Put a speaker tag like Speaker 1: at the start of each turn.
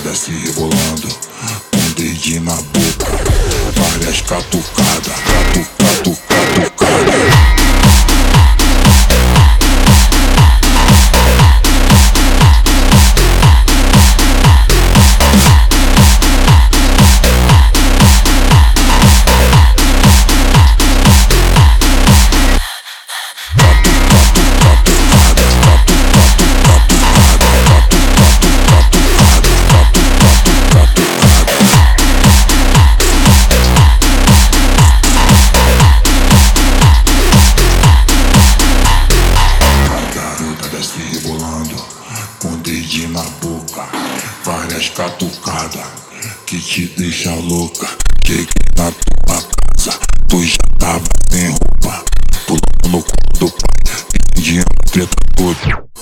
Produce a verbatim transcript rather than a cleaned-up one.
Speaker 1: desce rebolando, com dedinho na boca, várias catucadas, catu, catu, catucada. Com dedinho na boca, várias catucadas que te deixa louca. Cheguei na tua casa, tu já tava sem roupa, pulando no colo do pai, entendiam a treta toda.